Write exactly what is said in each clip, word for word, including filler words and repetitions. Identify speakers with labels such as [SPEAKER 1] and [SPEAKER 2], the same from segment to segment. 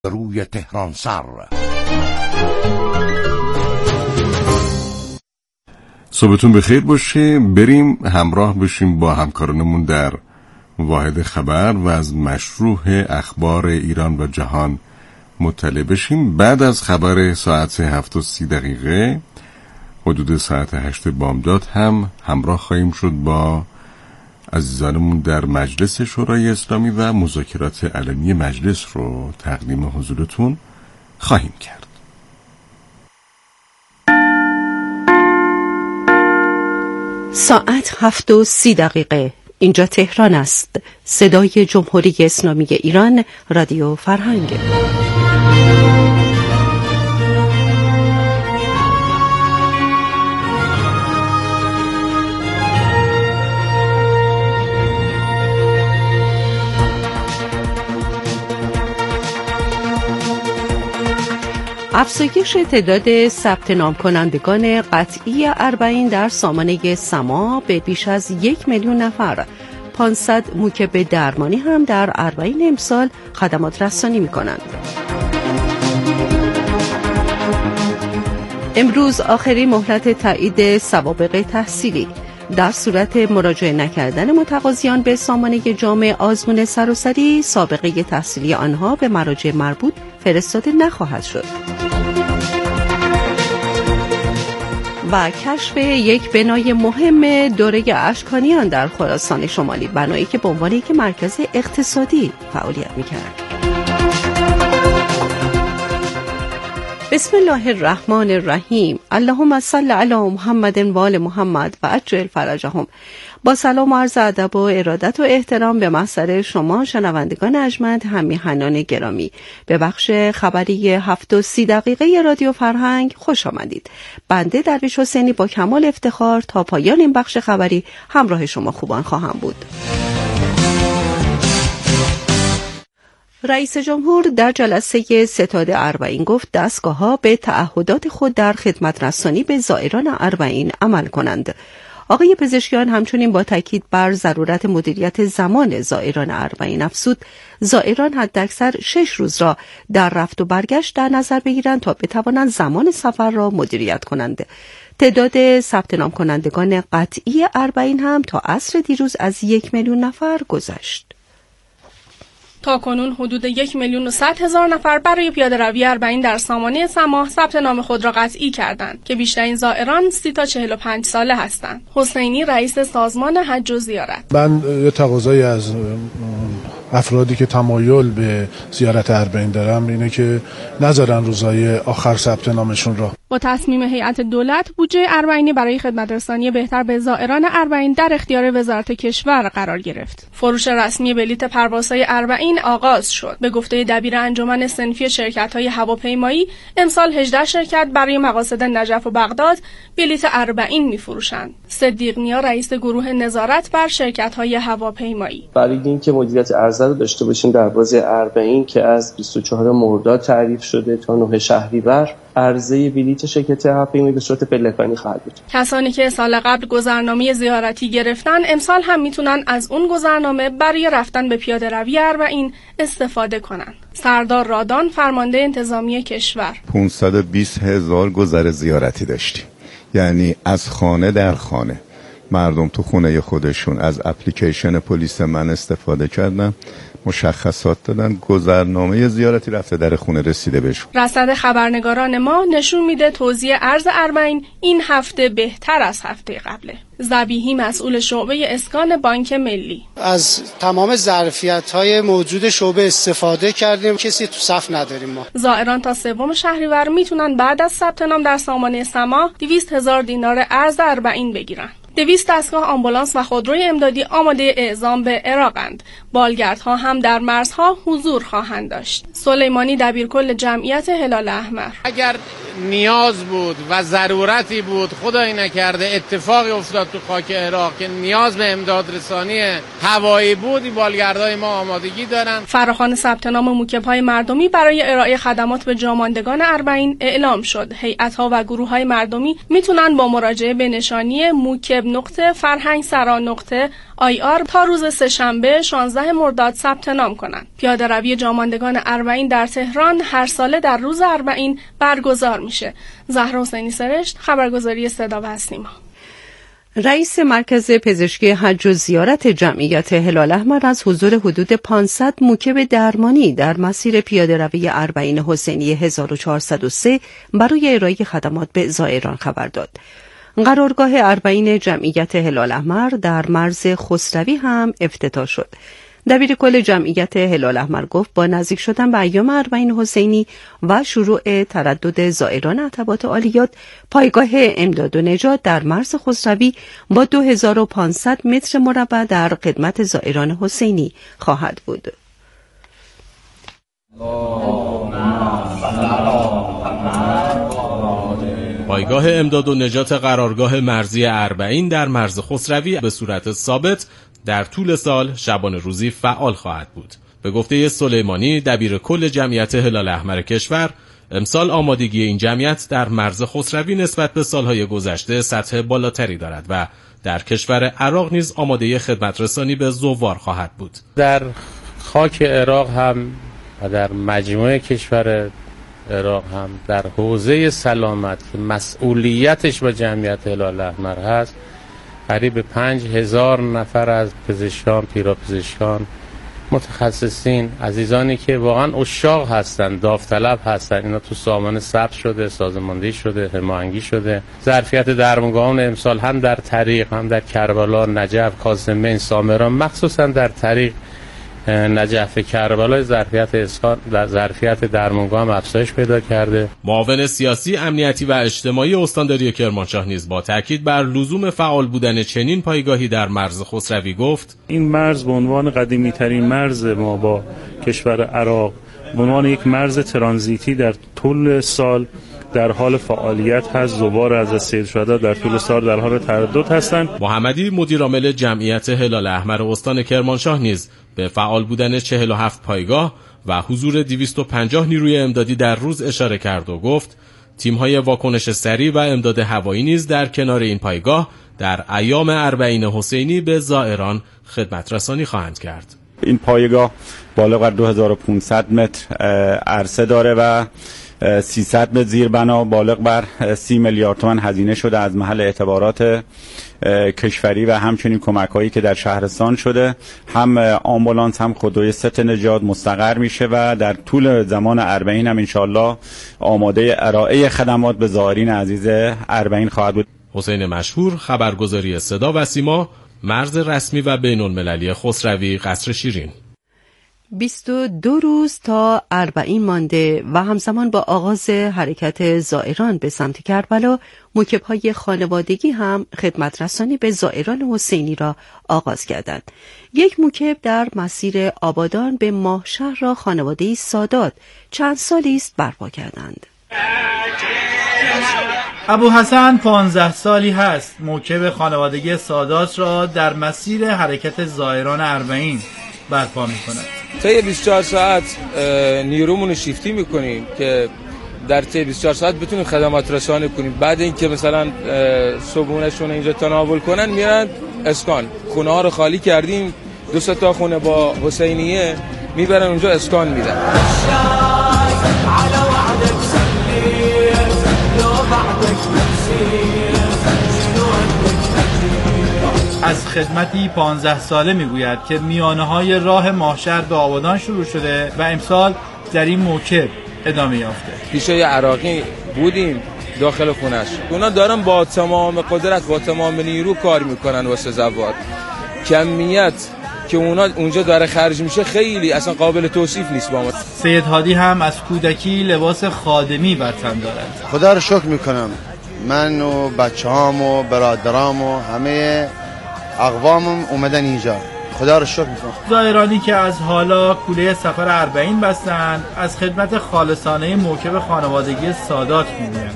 [SPEAKER 1] روی تهران سر.
[SPEAKER 2] صبحتون بخیر باشه. بریم همراه بشیم با همکارانمون در واحد خبر و از مشروح اخبار ایران و جهان مطلع بشیم. بعد از خبر ساعت هفت و سی دقیقه حدود ساعت هشت بامداد هم همراه خواهیم شد با عزیزانمون در مجلس شورای اسلامی و مذاکرات علنی مجلس رو تقدیم حضورتون خواهیم کرد.
[SPEAKER 3] ساعت هفت و سی دقیقه. اینجا تهران است. صدای جمهوری اسلامی ایران، رادیو فرهنگ. افزایش تعداد ثبت نام کنندگان قطعی اربعین در سامانه سما به بیش از یک میلیون نفر. پانصد موکب درمانی هم در اربعین امسال خدمات رسانی می کنند. امروز آخرین مهلت تایید سوابق تحصیلی. در صورت مراجعه نکردن متقاضیان به سامانه جامع آزمون سراسری، سابقه تحصیلی آنها به مراجع مربوط فرستاده نخواهد شد. و کشف یک بنای مهم دوره اشکانیان در خراسان شمالی، بنایی که به عنوان یک مرکز اقتصادی فعالیت می‌کرد. بسم الله الرحمن الرحیم. اللهم صل علی محمد و آل محمد و عجل فرجهم. با سلام و عرض ادب و ارادت و احترام به محضر شما شنوندگان ارجمند، همیهنان گرامی، به بخش خبری هفت و سی دقیقه رادیو فرهنگ خوش آمدید. بنده درویش حسینی با کمال افتخار تا پایان این بخش خبری همراه شما خوبان خواهم بود. رئیس جمهور در جلسه ستاد اربعین گفت دستگاه‌ها به تعهدات خود در خدمت رسانی به زائران اربعین عمل کنند. آقای پزشکیان همچنین با تاکید بر ضرورت مدیریت زمان زائران اربعین افزود زائران حداکثر شش روز را در رفت و برگشت در نظر بگیرند تا بتوانند زمان سفر را مدیریت کنند. تعداد ثبت نام کنندگان قطعی اربعین هم تا عصر دیروز از یک میلیون نفر گذشت.
[SPEAKER 4] تا کنون حدود یک میلیون و صد هزار نفر برای پیاده روی اربعین در سامانه سما ثبت نام خود را قطعی کردند که بیشترین زائران سی تا چهل و پنج ساله هستند. حسینی رئیس سازمان حج و زیارت:
[SPEAKER 5] من یه تقاضایی از افرادی که تمایل به زیارت اربعین دارم اینه که نذارن روزهای آخر ثبت نامشون را.
[SPEAKER 4] با تصمیم هیئت دولت، بودجه اربعینی برای خدمت رسانی بهتر به زائران اربعین در اختیار وزارت کشور قرار گرفت. فروش رسمی بلیت پروازهای اربعین آغاز شد. به گفته دبیر انجمن صنفی شرکت‌های هواپیمایی، امسال هجده شرکت برای مقاصد نجف و بغداد بلیت اربعین می‌فروشند. صدیق نیا رئیس گروه نظارت بر شرکت‌های هواپیمایی:
[SPEAKER 6] برای اینکه مدیریت عرضه رو داشته باشیم در بازی اربعین که از بیست و چهارم مرداد تعریف شده تا نهم شهریور، عرضه بلیت شرکت هواپیمایی به صورت پلکانی خواهد بود.
[SPEAKER 4] کسانی که سال قبل گذرنامه زیارتی گرفتن امسال هم میتونن از اون گذرنامه برای رفتن به پیاده روی اربعین استفاده کنن. سردار رادان، فرمانده انتظامی کشور:
[SPEAKER 7] پانصد و بیست هزار گذر زیارتی داشتیم، یعنی از خانه در خانه مردم تو خونه خودشون از اپلیکیشن پلیس من استفاده کردن، مشخصات دادن، گذرنامه زیارتی رفته در خونه رسیده بهشون.
[SPEAKER 4] رصد خبرنگاران ما نشون میده توزیع ارز اربعین این هفته بهتر از هفته قبله. ذبیحی، مسئول شعبه اسکان بانک ملی:
[SPEAKER 8] از تمام ظرفیت‌های موجود شعبه استفاده کردیم، کسی تو صف نداریم ما.
[SPEAKER 4] زائران تا سوم شهریور میتونن بعد از ثبت نام در سامانه سما دویست هزار دینار ارز اربعین بگیرن. دویست دستگاه آمبولانس و خودروی امدادی آماده اعزام به عراقند. بالگردها هم در مرزها حضور خواهند داشت. سلیمانی، دبیرکل جمعیت هلال احمر:
[SPEAKER 9] اگر نیاز بود و ضرورتی بود، خدای نکرده اتفاقی افتاد تو خاک عراق که نیاز به امداد رسانی هوایی بود، این بالگردهای ما آمادگی دارن.
[SPEAKER 4] فراخوان ثبت نام موکب‌های مردمی برای ارائه خدمات به جاماندگان اربعین اعلام شد. هیئت‌ها و گروه‌های مردمی میتونن با مراجعه به نشانی موکب نقطه فرهنگ سرا نقطه آی آر تا روز سه‌شنبه شانزده پانزده مرداد ثبت نام کنند. پیاده روی جاماندگان اربعین در تهران هر ساله در روز اربعین برگزار میشه. زهرا حسینی سرشت، خبرگزاری صدا و سیما.
[SPEAKER 3] رئیس مرکز پزشکی حج و زیارت جمعیت هلال احمر از حضور حدود پانصد موکب درمانی در مسیر پیاده روی اربعین حسینی هزار و چهارصد و سه برای ارائه خدمات به زائران خبر داد. قرارگاه اربعین جمعیت هلال احمر در مرز خسروی هم افتتاح شد. دبیر کل جمعیت هلال احمر گفت با نزدیک شدن به ایام اربعین حسینی و شروع تردد زائران عتبات عالیات، پایگاه امداد و نجات در مرز خسروی با دو هزار و پانصد متر مربع در خدمت زائران حسینی خواهد بود.
[SPEAKER 1] پایگاه امداد و نجات قرارگاه مرزی اربعین در مرز خسروی به صورت ثابت در طول سال شبانه روزی فعال خواهد بود. به گفته سلیمانی دبیر کل جمعیت هلال احمر کشور، امسال آمادگی این جمعیت در مرز خسروی نسبت به سالهای گذشته سطح بالاتری دارد و در کشور عراق نیز آماده خدمت رسانی به زوار خواهد بود.
[SPEAKER 10] در خاک عراق هم و در مجموع کشور عراق هم در حوزه سلامت که مسئولیتش با جمعیت هلال احمر هست، قریب پنج هزار نفر از پزشکان، پیراپزشکان، متخصصین، عزیزانی که واقعا عشاق هستن، داوطلب هستن، اینا تو سامانه ثبت شده، سازماندهی شده، هماهنگی شده. ظرفیت درمانگاهان امسال هم در طریق، هم در کربلا، نجف، کاظمین، سامران، مخصوصا در طریق نجف کربلا ظرفیت اسکان در ظرفیت درمانگاه هم افزایش پیدا کرده.
[SPEAKER 1] معاون سیاسی، امنیتی و اجتماعی استانداری کرمانشاه نیز با تاکید بر لزوم فعال بودن چنین پایگاهی در مرز خسروی گفت:
[SPEAKER 11] این مرز به عنوان قدیمی ترین مرز ما با کشور عراق، به عنوان یک مرز ترانزیتی در طول سال در حال فعالیت هست. زوار از سید شهدا در طول سال در حال تردد هستند.
[SPEAKER 1] محمدی مدیر عامل جمعیت هلال احمر استان کرمانشاه نیز به فعال بودن چهل و هفت پایگاه و حضور دویست و پنجاه نیروی امدادی در روز اشاره کرد و گفت تیم‌های واکنش سریع و امداد هوایی نیز در کنار این پایگاه در ایام اربعین حسینی به زائران خدمت رسانی خواهند کرد.
[SPEAKER 12] این پایگاه بالغ بر دو هزار و پانصد متر عرضه داره و سیصد متر زیربنا بالغ بر سی میلیارد تومان هزینه شده از محل اعتبارات کشوری و همچنین کمک‌هایی که در شهرستان شده. هم آمبولانس هم خودروی ست نجات مستقر میشه و در طول زمان اربعین هم انشالله آماده ارائه خدمات به زائرین عزیز اربعین خواهد بود.
[SPEAKER 1] حسین مشهور، خبرگزاری صدا و سیما، مرز رسمی و بین المللی خسروی، قصر شیرین.
[SPEAKER 3] بیست و دو روز تا اربعین مانده و همزمان با آغاز حرکت زائران به سمت کربلا، موکب‌های خانوادگی هم خدمت رسانی به زائران حسینی را آغاز کردند. یک موکب در مسیر آبادان به ماهشهر را خانواده سادات چند سالی است برپا کردند.
[SPEAKER 13] ابو حسن پانزده سالی هست موکب خانوادگی سادات را در مسیر حرکت زائران اربعین برپا می‌کند.
[SPEAKER 14] طی بیست و چهار ساعت نیرومون رو شیفتی میکنیم که در طی بیست و چهار ساعت بتونیم خدمات رسانی کنیم. بعد اینکه مثلا صبحونه‌شون اینجا تناول کنن میرن اسکان. خونه ها رو خالی کردیم، دو سه تا خونه با حسینیه میبرن اونجا اسکان میدن.
[SPEAKER 13] از خدمتی پانزده ساله میگوید که میانه‌های راه ماهشهر به آبادان شروع شده و امسال در این موکب ادامه یافته.
[SPEAKER 14] پیشه عراقی بودیم داخل خونش، اونا دارن با تمام قدرت با تمام نیرو کار میکنن واسه زوار. کمیت که اونا اونجا داره خرج میشه خیلی اصلا قابل توصیف نیست با ما.
[SPEAKER 13] سید هادی هم از کودکی لباس خادمی بر تن دارد.
[SPEAKER 15] خدا رو شکر میکنم، من و بچه‌هام و برادرام و همه اقوامم اومدن اینجا، خدا رو شکر میکنم.
[SPEAKER 13] زائرانی که از حالا کوله سفر اربعین بستند از خدمت خالصانه موکب خانوادگی سادات میگویند.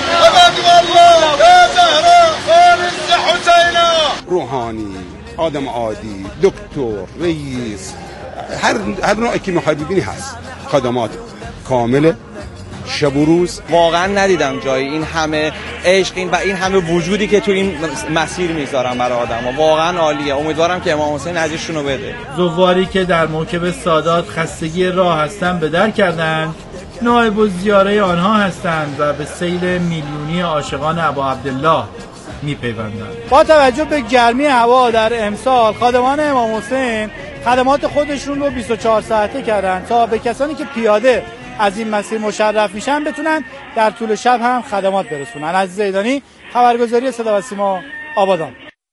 [SPEAKER 16] روحانی، آدم عادی، دکتر، رئیس، هر هر نوعی که محبوبینی هست، خدمات کامل
[SPEAKER 17] شب و روز. واقعا ندیدم جایی این همه عشق این و این همه وجودی که تو این مسیر میذارن برای آدما. واقعا عالیه. امیدوارم که امام حسین اجرشون رو بده.
[SPEAKER 13] زواری که در موکب سادات خستگی راه هستن به در کردن، نایب الزیاره آنها هستند و به سیل میلیونی عاشقان ابا عبدالله میپیوندند.
[SPEAKER 18] با توجه به گرمی هوا در امسال، خادمان امام حسین خدمات خودشون رو بیست و چهار ساعته کردن تا به کسانی که پیاده از این مسیر مشرف میشن بتونن در طول شب هم خدمات برسونن. عزیز ایدانی، خبرگزاری صدا و سیما، آبادان.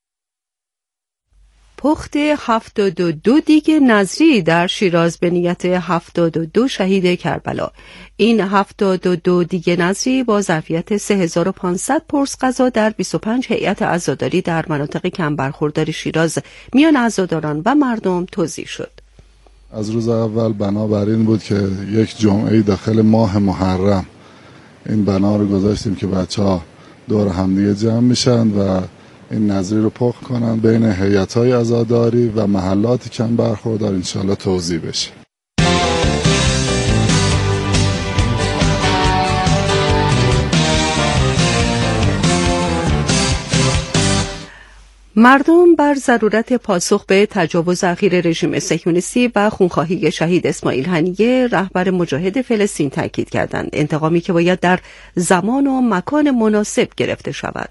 [SPEAKER 3] پخت هفتاد و دو دیگ نظری در شیراز به نیت هفتاد و دو شهید کربلا. این هفتاد و دو دیگ نظری با ظرفیت سه هزار و پانصد پرس غذا در بیست و پنج هیئت عزاداری در مناطق کم برخوردار شیراز میان عزاداران و مردم توزیع شد.
[SPEAKER 19] از روز اول بنا بر این بود که یک جمعه داخل ماه محرم این بنا رو گذاشتیم که بچه‌ها دور همدیگه جمع میشن و این نظری رو پخت کنن بین هیئت‌های عزاداری و محلات کم برخوردار، انشالله توزیع بشه.
[SPEAKER 3] مردم بر ضرورت پاسخ به تجاوز اخیر رژیم صهیونیستی و خونخواهی شهید اسماعیل هنیه رهبر مجاهد فلسطین تاکید کردند، انتقامی که باید در زمان و مکان مناسب گرفته شود.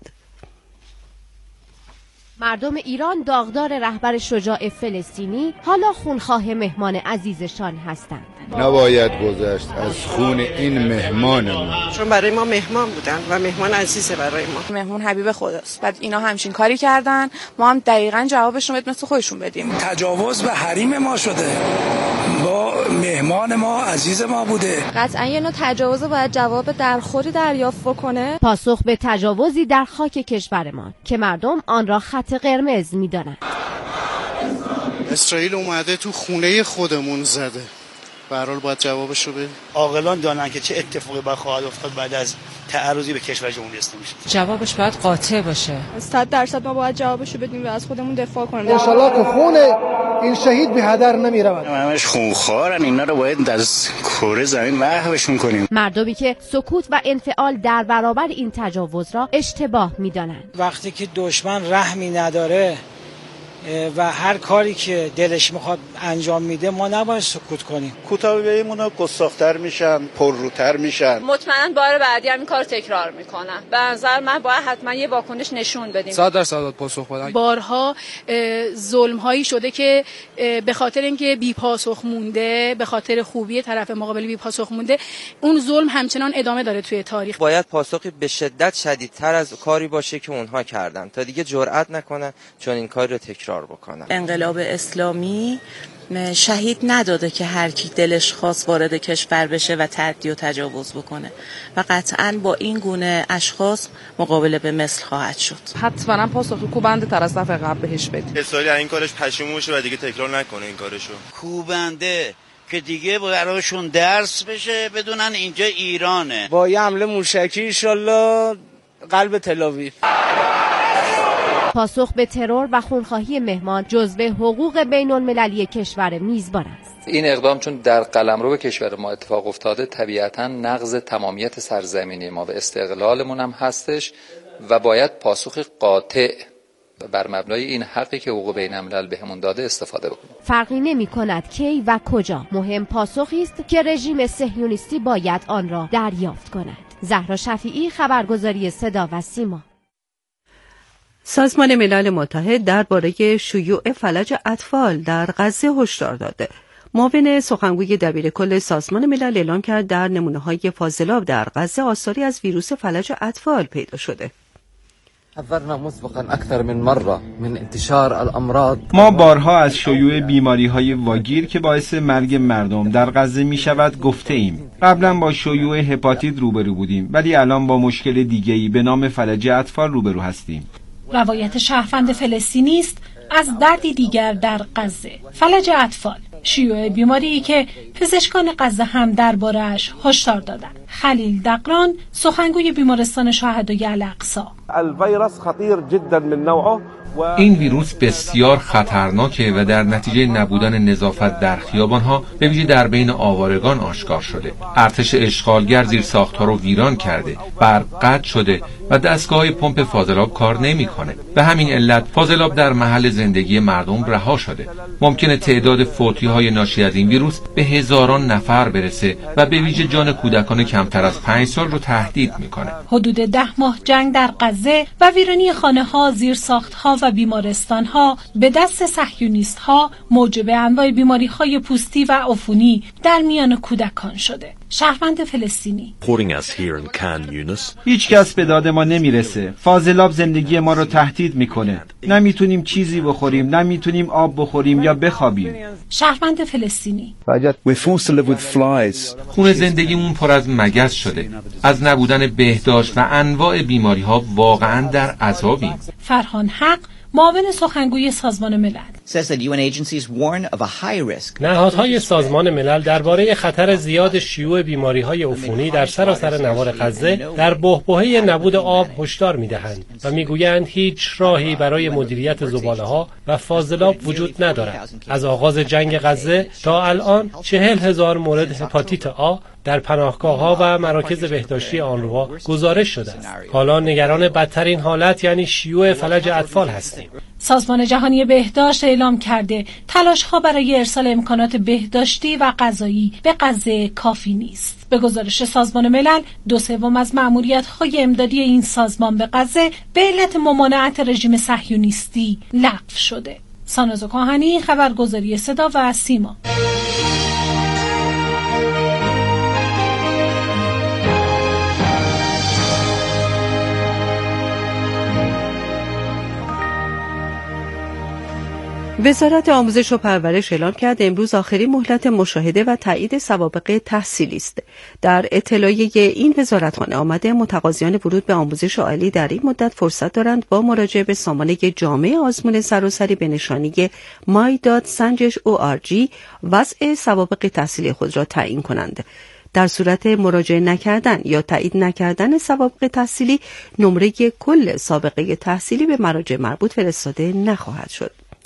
[SPEAKER 20] مردم ایران داغدار رهبر شجاع فلسطینی، حالا خونخواه مهمان عزیزشان هستند.
[SPEAKER 16] نباید گذشت از خون این مهمانمون،
[SPEAKER 21] چون برای ما مهمان بودن و مهمان عزیزه برای ما.
[SPEAKER 22] مهمون حبیب خداست. بعد اینا همچین کاری کردن، ما هم دقیقاً جوابشون رو مثل خودشون بدیم.
[SPEAKER 23] تجاوز به حریم ما شده، با مهمان ما عزیز ما بوده.
[SPEAKER 24] قطعاً یه نوع تجاوز باید جواب درخوری دریافت بکنه.
[SPEAKER 20] پاسخ به تجاوزی در خاک کشورمان که مردم آن را خط قرمز می‌دانند.
[SPEAKER 8] اسرائیل اومده تو خونه خودمون زده. به هر حال باید جوابش رو بدیم.
[SPEAKER 25] عاقلان دانن که چه اتفاقی باید خواهد افتاد بعد از تعرضی به کشور جمهوری اسلامی.
[SPEAKER 26] جوابش باید قاطع باشه.
[SPEAKER 4] صد درصد ما باید جوابش رو بدیم و از خودمون دفاع کنیم.
[SPEAKER 27] ان شاء الله که خون این شهید به هدر نمیرود.
[SPEAKER 25] همش خونخوارن، اینا رو باید از کره زمین محوشون کنیم.
[SPEAKER 20] مردمی که سکوت و انفعال در برابر این تجاوز را اشتباه می‌دانند.
[SPEAKER 28] وقتی که دشمن رحمی نداره و هر کاری که دلش میخواد انجام میده، ما نباید سکوت کنیم.
[SPEAKER 25] کوتاه‌بینیمون ها گستاخ‌تر میشن، پرروتر میشن.
[SPEAKER 24] مطمئنا بار بعدی هم این کار تکرار میکنن. به نظر من باید حتما یه واکنش نشون بدیم.
[SPEAKER 14] صد درصد پاسخ بدن.
[SPEAKER 4] بارها ظلم هایی شده که به خاطر اینکه بی پاسخ مونده، به خاطر خوبی طرف مقابل بی پاسخ مونده، اون ظلم همچنان ادامه داره توی تاریخ.
[SPEAKER 29] باید پاسخی به شدت شدیدتر از کاری باشه که اونها کردن تا دیگه جرئت نکنن چون این کاری رو تکرار بکنن.
[SPEAKER 26] انقلاب اسلامی شهید نداده که هر کی دلش خواست وارد کشور بشه و تعدی و تجاوز بکنه و قطعاً با این گونه اشخاص مقابله به مثل خواهد شد.
[SPEAKER 22] حتما پاسخ کوبنده تر از دفعه قبل بهش بدید.
[SPEAKER 30] اسرائیل این کارش پشیمون شه و دیگه تکرار نکنه این کارشو.
[SPEAKER 25] کوبنده که دیگه براشون درس بشه، بدونن اینجا ایرانه.
[SPEAKER 14] با یه حمله موشکی ان شاءالله قلب تل‌آویو.
[SPEAKER 20] پاسخ به ترور و خونخواهی مهمان جزو حقوق بین المللی کشور میزبان است.
[SPEAKER 31] این اقدام چون در قلمرو به کشور ما اتفاق افتاده، طبیعتاً نقض تمامیت سرزمینی ما و استقلالمون هم هستش و باید پاسخ قاطع بر مبنای این حقی که حقوق بین الملل بهمون داده استفاده بکنیم.
[SPEAKER 20] فرقی نمی کند کی و کجا، مهم پاسخی است که رژیم صهیونیستی باید آن را دریافت کند. زهرا شفیعی، خبرگزاری صدا و سیما.
[SPEAKER 3] سازمان ملل متحد درباره شیوع فلج اطفال در غزه هشدار داده. معاون سخنگوی دبیرکل سازمان ملل اعلام کرد در نمونه‌های فاضلاب در غزه آثاری از ویروس فلج اطفال پیدا شده.
[SPEAKER 32] حذرنا مسبقا اكثر من مره من انتشار الامراض.
[SPEAKER 33] ما بارها از شیوع بیماری‌های واگیر که باعث مرگ مردم در غزه می‌شود گفته ایم. قبلا با شیوع هپاتیت روبرو بودیم، ولی الان با مشکل دیگه‌ای به نام فلج اطفال روبرو هستیم.
[SPEAKER 34] روایت شهروند فلسطینی است از دردی دیگر در غزه، فلج اطفال، شیوع بیماری که پزشکان غزه هم درباره‌اش هشدار دادند. خلیل دقران، سخنگوی بیمارستان شهدای الاقصی:
[SPEAKER 35] الفيروس خطير جدا من نوعه
[SPEAKER 1] این ویروس بسیار خطرناکه و در نتیجه نبودن نظافت در خیابان‌ها به ویژه در بین آوارگان آشکار شده. ارتش اشغالگر زیرساخت‌ها رو ویران کرده، برق قطع شده و دستگاه پمپ فاضلاب کار نمی‌کنه. به همین علت فاضلاب در محل زندگی مردم رها شده. ممکنه تعداد فوتی‌های ناشی از این ویروس به هزاران نفر برسه و به ویژه جان کودکان کمتر از پنج سال رو تهدید می‌کنه.
[SPEAKER 34] حدود ده ماه جنگ در غزه و ویرانی خانه‌ها، زیرساخت‌ها و بیمارستان‌ها به دست صهیونیست‌ها موجب انواع بیماری‌های پوستی و عفونی در میان کودکان شده. شهروند فلسطینی:
[SPEAKER 33] هیچ کس به داد ما نمیرسه. فاضلاب زندگی ما رو تهدید میکنه. نمیتونیم چیزی بخوریم، نمیتونیم آب بخوریم یا بخوابیم.
[SPEAKER 34] شهروند فلسطینی:
[SPEAKER 1] خونه زندگیمون پر از مگس شده. از نبودن بهداشت و انواع بیماری‌ها واقعاً در عذابیم.
[SPEAKER 34] فرهان حق، معاون سخنگوی سازمان ملل:
[SPEAKER 2] نهادهای سازمان ملل درباره خطر زیاد شیوع بیماری‌های عفونی در سراسر نوار غزه در بحبوحه نبود آب هشدار می‌دهند و می‌گویند هیچ راهی برای مدیریت زباله‌ها و فاضلاب وجود ندارد. از آغاز جنگ غزه تا الان چهل هزار مورد هپاتیت آ در پناهگاه‌ها و مراکز بهداشتی آنروا گزارش شده است. حالا نگران بدترین حالت یعنی شیوع فلج اطفال هستیم.
[SPEAKER 34] سازمان جهانی بهداشت اعلام کرده تلاش‌ها برای ارسال امکانات بهداشتی و غذایی به غزه کافی نیست. به گزارش سازمان ملل، دو سوم از مأموریت‌های امدادی این سازمان به غزه به علت ممانعت رژیم صهیونیستی لغو شده. ساناز کاهنی، خبرگزاری صدا و سیما.
[SPEAKER 3] وزارت آموزش و پرورش اعلام کرد امروز آخرین مهلت مشاهده و تایید سوابق تحصیلی است. در اطلاعیه این وزارتخانه آمده متقاضیان ورود به آموزش عالی در این مدت فرصت دارند با مراجعه به سامانه جامع آزمون سراسری به نشانی مای دات سنجش او آر جی وضع سوابق تحصیلی خود را تعیین کنند. در صورت مراجعه نکردن یا تایید نکردن سوابق تحصیلی، نمره کل سابقه تحصیلی به مراجع مربوط فرستاده نخواهد شد.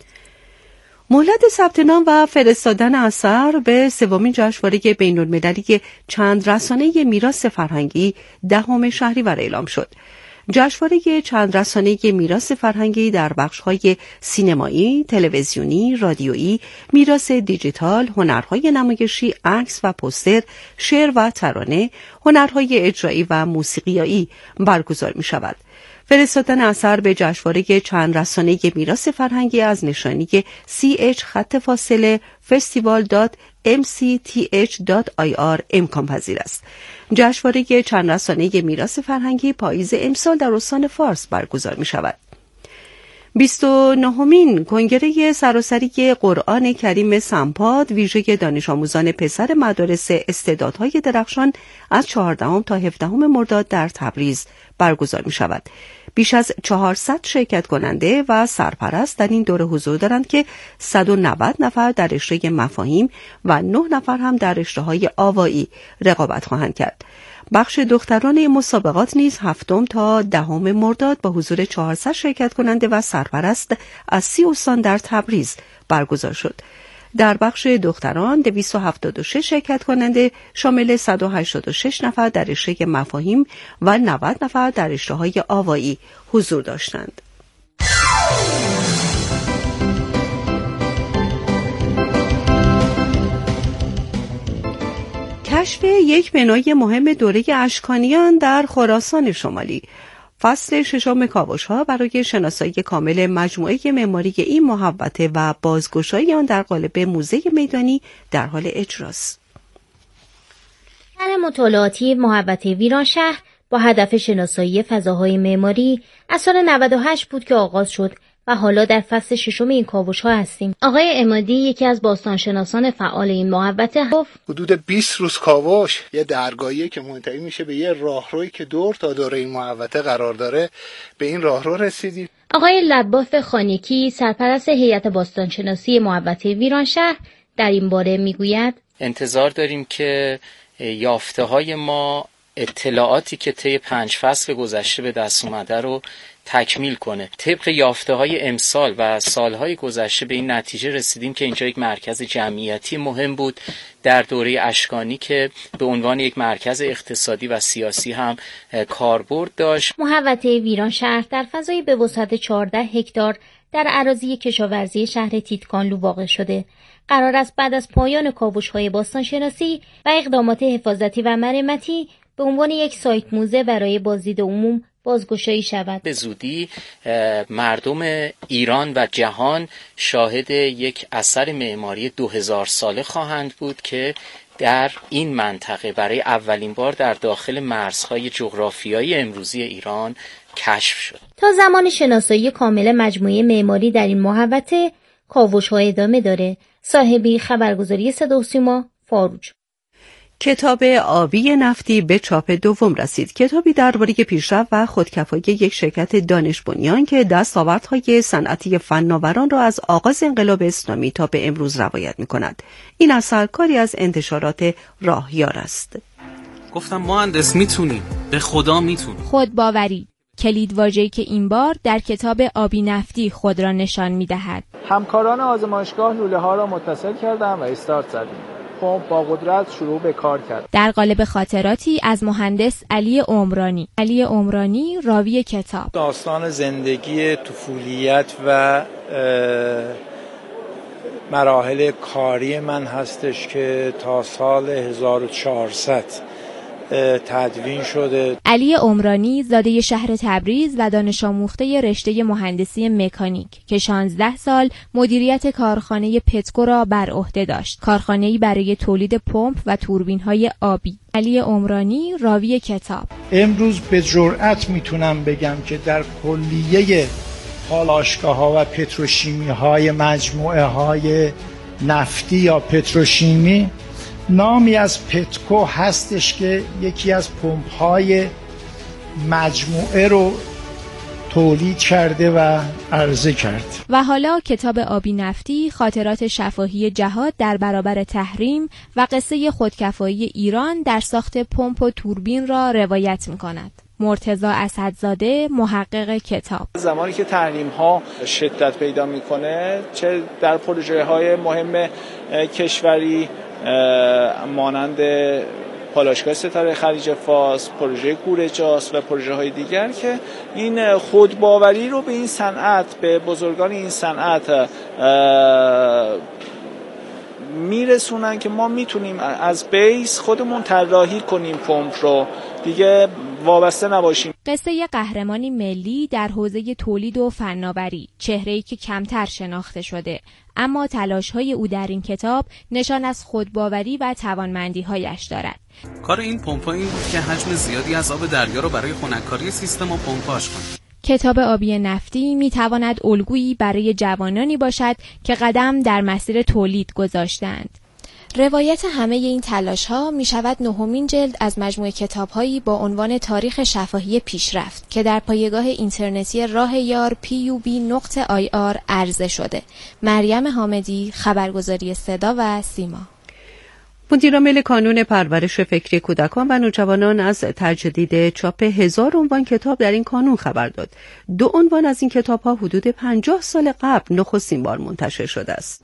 [SPEAKER 3] مهلت ثبت نام و فرستادن اثر به سومین جشنواره بین‌المللی چند رسانه میراث فرهنگی دهم شهریور اعلام شد. جشنواره چند رسانه میراث فرهنگی در بخش‌های سینمایی، تلویزیونی، رادیویی، میراث دیجیتال، هنرهای نمایشی، عکس و پوستر، شعر و ترانه، هنرهای اجرایی و موسیقیایی برگزار می‌شود. فرستادن اثر به جشنواره چند رسانه میراث فرهنگی از نشانی سی اچ خط فاصله فستیوال دات ام سی تی اچ دات آی آر امکان پذیر است. جشنواره چند رسانه میراث فرهنگی پاییز امسال در استان فارس برگزار می شود. بیست و نهمین کنگره سراسری قرآن کریم سمپاد ویژه دانش آموزان پسر مدارس استعدادهای درخشان از چهاردهم تا هفدهم مرداد در تبریز برگزار می شود. بیش از چهارصد شرکت کننده و سرپرست در این دوره حضور دارند که صد و نود نفر در رشته مفاهیم و نه نفر هم در رشته‌های آوایی رقابت خواهند کرد. بخش دختران این مسابقات نیز هفتم تا دهم مرداد با حضور چهارصد شرکت کننده و سرپرست از سی استان در تبریز برگزار شد. در بخش دختران دویست و هفتاد و شش شرکت کننده شامل صد و هشتاد و شش نفر در رشته مفاهیم و نود نفر در رشته‌های آوایی حضور داشتند. کشف یک بنای مهم دوره اشکانیان در خراسان شمالی. فصل ششم کاوش‌ها برای شناسایی کامل مجموعه معماری این محوطه و بازگشایی آن در قالب موزه میدانی در حال اجراست.
[SPEAKER 5] طرح مطالعاتی محوطه ویرانشهر با هدف شناسایی فضاهای معماری از سال نود و هشت بود که آغاز شد و حالا در فصل ششم این کاوش‌ها هستیم. آقای عمادی یکی از باستانشناسان فعال این محوطه گفت
[SPEAKER 27] حدود بیست روز کاوش، یه درگاهی که منتهی میشه به یه راهرویی که دور تا دور این محوطه قرار داره، به این راهرو رسیدیم.
[SPEAKER 5] آقای لباف خانیکی سرپرست هیئت باستانشناسی محوطه ویرانشهر در این باره میگوید
[SPEAKER 6] انتظار داریم که یافته‌های ما، اطلاعاتی که طی پنج فصل گذشته به دست اومده رو تکمیل کنه. طبق یافته های امسال و سالهای گذشته به این نتیجه رسیدیم که اینجا یک مرکز جمعیتی مهم بود در دوره اشکانی که به عنوان یک مرکز اقتصادی و سیاسی هم کاربرد داشت.
[SPEAKER 5] محوطه ویران شهر در فضای به وسعت چهارده هکتار در اراضی کشاورزی شهر تیتکانلو واقع شده. قرار است بعد از پایان کاوش‌های باستانشناسی و اقدامات حفاظتی و مرمتی به عنوان یک سایت موزه برای بازدید عموم بازگشایی شود.
[SPEAKER 6] به زودی مردم ایران و جهان شاهد یک اثر معماری دو هزار ساله خواهند بود که در این منطقه برای اولین بار در داخل مرزهای جغرافیایی امروزی ایران کشف شد.
[SPEAKER 5] تا زمان شناسایی کامل مجموعه معماری در این محوطه کاوش‌ها ادامه داره. صاحبی خبرگزاری صدا و سیما، فاروج.
[SPEAKER 3] کتاب آبی نفتی به چاپ دوم رسید. کتابی درباره پیشرفت و خودکفایی یک شرکت دانش بنیان که دستاوردهای صنعتی فناوران را از آغاز انقلاب اسلامی تا به امروز روایت می‌کند. این اثر کاری از انتشارات راهیار است.
[SPEAKER 7] گفتم مهندس میتونیم، به خدا میتونیم.
[SPEAKER 8] خودباوری کلیدواژه‌ای که این بار در کتاب آبی نفتی خود را نشان می‌دهد.
[SPEAKER 9] همکاران آزمایشگاه لوله‌ها را متصل کردند و استارت زدیم. پمپ با قدرت شروع به کار کرد.
[SPEAKER 8] در قالب خاطراتی از مهندس علی عمرانی. علی عمرانی راوی کتاب.
[SPEAKER 9] داستان زندگی طفولیت و مراحل کاری من هستش که تا سال هزار و چهارصد تدوین شده.
[SPEAKER 8] علی عمرانی زاده شهر تبریز و دانش آموخته رشته مهندسی مکانیک که شانزده سال مدیریت کارخانه پتکو را بر عهده داشت. کارخانه‌ای برای تولید پمپ و توربین‌های آبی. علی عمرانی راوی کتاب.
[SPEAKER 10] امروز به جرئت میتونم بگم که در کلیه پالایشگاه‌ها و پتروشیمی‌های مجموعه‌های نفتی یا پتروشیمی نامی از پتکو هستش که یکی از پمپ‌های مجموعه رو تولید کرده و عرضه کرد.
[SPEAKER 8] و حالا کتاب آبی نفتی خاطرات شفاهی جهاد در برابر تحریم و قصه خودکفایی ایران در ساخت پمپ و توربین را روایت می‌کند. مرتضی اسدزاده محقق کتاب.
[SPEAKER 9] زمانی که تحریم ها شدت پیدا میکنه چه در پروژه های مهم کشوری مانند پالایشگاه ستاره خلیج فارس، پروژه گورجاس و پروژه های دیگر که این خودباوری رو به این صنعت، به بزرگان این صنعت میرسونن که ما میتونیم از بیس خودمون طراحی کنیم پمپ رو، دیگه وابسته نباشیم.
[SPEAKER 8] قصه قهرمانی ملی در حوزه تولید و فناوری، چهره‌ای که کمتر شناخته شده، اما تلاش‌های او در این کتاب نشان از خودباوری و توانمندی‌هایش دارد.
[SPEAKER 7] کار این پمپ‌ها این بود که حجم زیادی از آب دریا رو برای خنک‌کاری سیستم و پمپاژ کنه.
[SPEAKER 8] کتاب آبی نفتی می‌تواند الگویی برای جوانانی باشد که قدم در مسیر تولید گذاشتند. روایت همه این تلاش‌ها می‌شود نهمین جلد از مجموعه کتاب‌هایی با عنوان تاریخ شفاهی پیشرفت که در پایگاه اینترنتی راه یار پی یو بی نقطه آی آر عرضه شده. مریم حامدی، خبرگزاری صدا و سیما.
[SPEAKER 3] مدیرعامل کانون پرورش فکری کودکان و نوجوانان از تجدید چاپ هزار عنوان کتاب در این کانون خبر داد. دو عنوان از این کتاب‌ها حدود پنجاه سال قبل نخستین بار منتشر شده است.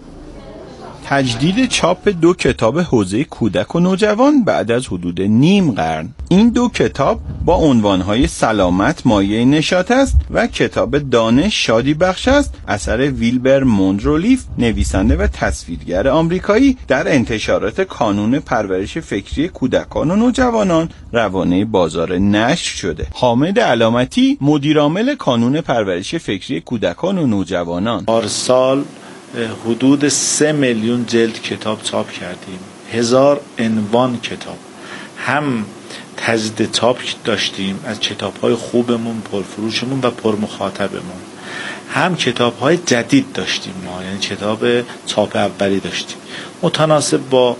[SPEAKER 11] تجدید چاپ دو کتاب حوزه کودک و نوجوان بعد از حدود نیم قرن. این دو کتاب با عنوانهای سلامت مایه نشاط است و کتاب دانش شادی بخش است اثر ویلبر موندرولیف، نویسنده و تصویرگر آمریکایی، در انتشارات کانون پرورش فکری کودکان و نوجوانان روانه بازار نشر شده. حامد علامتی، مدیرعامل کانون پرورش فکری کودکان و نوجوانان:
[SPEAKER 12] پارسال حدود سه میلیون جلد کتاب چاپ کردیم، هزار عنوان کتاب، هم تجدید چاپ داشتیم از کتاب‌های خوبمون، پرفروشمون و پرمخاطبمون، هم کتاب‌های جدید داشتیم ما، یعنی کتاب چاپ اولی داشتیم متناسب با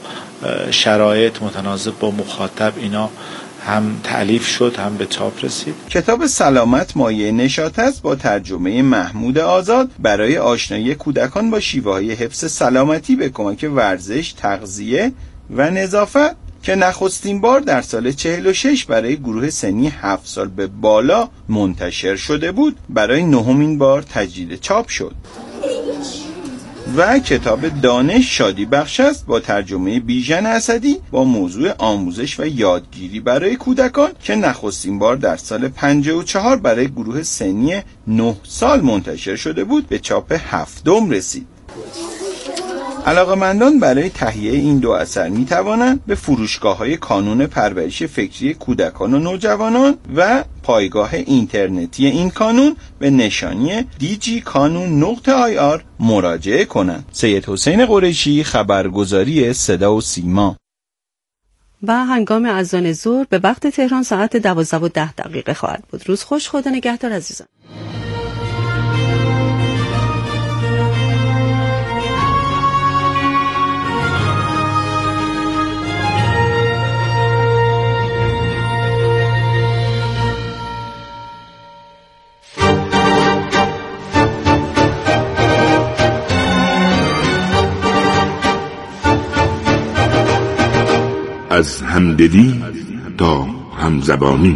[SPEAKER 12] شرایط، متناسب با مخاطب، اینا هم تألیف شد هم به چاپ رسید.
[SPEAKER 11] کتاب سلامت مایه نشاط است با ترجمه محمود آزاد برای آشنایی کودکان با شیوه‌های حفظ سلامتی به کمک ورزش، تغذیه و نظافت که نخستین بار در سال چهل و شش برای گروه سنی هفت سال به بالا منتشر شده بود، برای نهمین بار تجدید چاپ شد. و کتاب دانش شادی بخش است با ترجمه بیژن اسدی با موضوع آموزش و یادگیری برای کودکان که نخستین بار در سال پنجاه و چهار برای گروه سنی نه سال منتشر شده بود، به چاپ هفتم رسید. علاقه‌مندان برای تهیه این دو اثر می توانند به فروشگاه‌های کانون پرورش فکری کودکان و نوجوانان و پایگاه اینترنتی این کانون به نشانی دی جی کانون نقطه آی آر مراجعه کنند. سید حسین قریشی، خبرگزاری صدا و سیما.
[SPEAKER 3] و هنگام اذان ظهر به وقت تهران ساعت دوازده و ده دقیقه خواهد بود. روز خوش، خدا نگهدار عزیزان.
[SPEAKER 4] از همدلی تا همزبانی.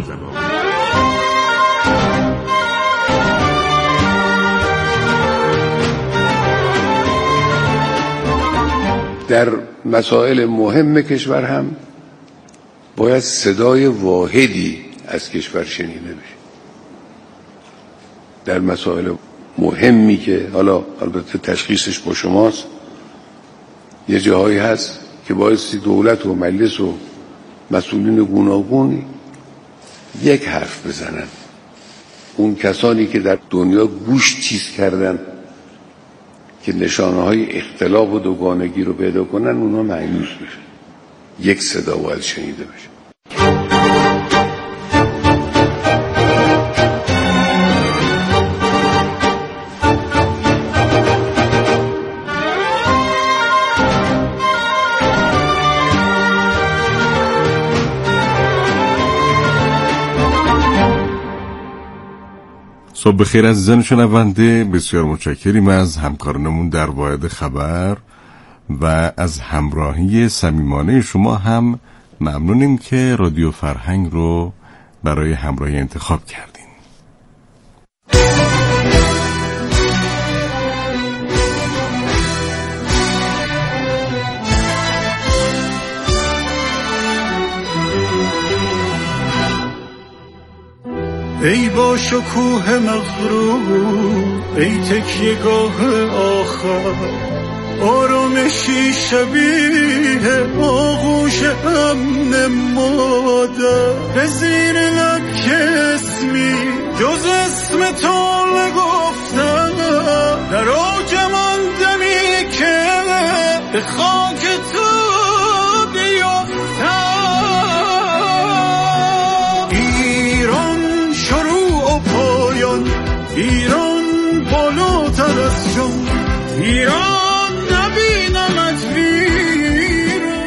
[SPEAKER 13] در مسائل مهم کشور هم باید صدای واحدی از کشور شنیده بشه. در مسائل مهمی که حالا البته تشخیصش با شماست، یه جاهایی هست که بایستی دولت و مجلس و مسئولین گوناگون یک حرف بزنن. اون کسانی که در دنیا گوش چیز کردن که نشانه های اختلاف و دوگانگی رو پیدا کنن، اونا مایوس بشن. یک صدا باید شنیده بشه.
[SPEAKER 15] صبح بخیر عزیزان شنونده، بسیار متشکریم از همکارانمون در واحد خبر و از همراهی صمیمانه شما هم ممنونیم که رادیو فرهنگ رو برای همراهی انتخاب کردیم.
[SPEAKER 16] ای با شکوه مغرور، ای تکیه‌گاه آخر، آرامشی شبیه آغوش امن مادر، به زیر لب که اسمی جز اسم تو نگفتم، در اوج من دمی که به خاک تو بیفتم. ایران بالاتر از جان، ایران نبینمت ویران.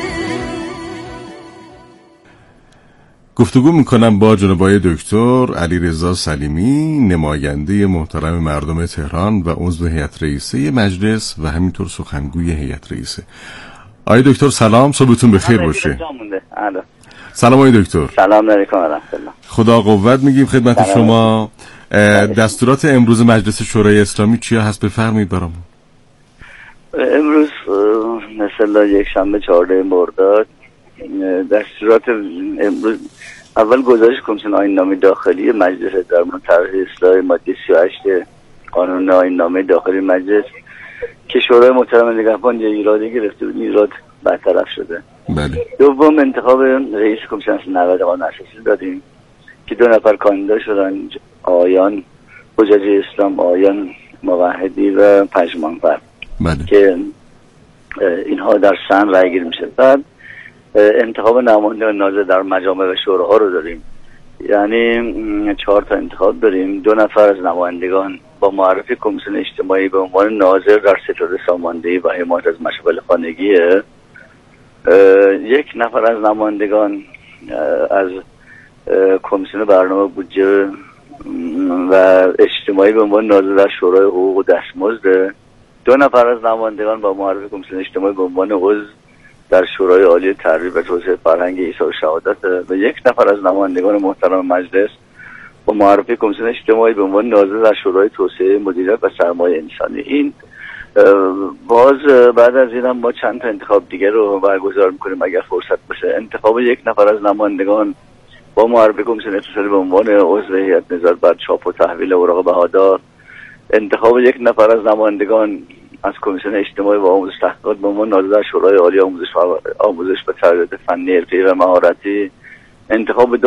[SPEAKER 15] گفتگو میکنم با جناب آقای دکتر علیرضا سلیمی، نماینده محترم مردم تهران و عضو هیئت رئیسه مجلس و همینطور سخنگوی هیئت رئیسه. آقای دکتر سلام، صبحتون بخیر باشه. سلام آقای دکتر.
[SPEAKER 17] سلام علیکم و رحمت الله.
[SPEAKER 15] خدا قوت میگیم خدمت شما. دستورات امروز مجلس شورای اسلامی چیا هست بفرمایید برامون.
[SPEAKER 17] امروز مثلا یک شنبه چهارده مرداد دستورات امروز اول گزارش کمیسیون آیین‌نامه داخلی مجلس در مورد طرح اصلاح ماده سی و هشت قانون آیین‌نامه داخلی مجلس که شورای محترم نگهبان یه ایرادی گرفته بود، ایراد برطرف شده.
[SPEAKER 15] بله.
[SPEAKER 17] دوم انتخاب رئیس کمیسیون نود قانون اساسی دادیم که دو نفر کاندیدا شدن، آیان حجج اسلام، آیان موحدی و پژمانفر.
[SPEAKER 15] بله.
[SPEAKER 17] که اینها در سن رای گیری میشه. بعد انتخاب نماینده ناظر در مجامع و شوراها رو داریم، یعنی چهار تا انتخاب داریم. دو نفر از نمایندگان با معرفی کمیسیون اجتماعی به عنوان ناظر در ستاد ساماندهی و حمایت از مشاغل خانگیه. یک نفر از نمایندگان از کمیسیون برنامه بودجه و اجتماعی به عنوان ناظر در شورای حقوق و دستمزد. دو نفر از نمایندگان با معرفی کمیسیون اجتماعی به عنوان عضو در شورای عالی تربیت و توسعه فرهنگ ایثار شهادت و یک نفر از نمایندگان محترم مجلس با معرفی کمیسیون اجتماعی به عنوان ناظر در شورای توسعه مدیریت و سرمایه انسانی. این باز بعد از این هم ما چند تا انتخاب دیگر رو برگزار میکنیم اگر فرصت باشه. انتخاب یک نفر از نمایندگان با معرفی کمیسیون اتصالی به عنوان عضو هیئت نظارت بر چاپ و تحویل اوراق بهادار، انتخاب یک نفر از نمایندگان از کمیسیون اجتماعی و آموزش تحقیقات به عنوان ناظر در شورای عالی آموزش و آموزش و تربیت فنی حرفه‌ای و مهارتی، انتخاب دو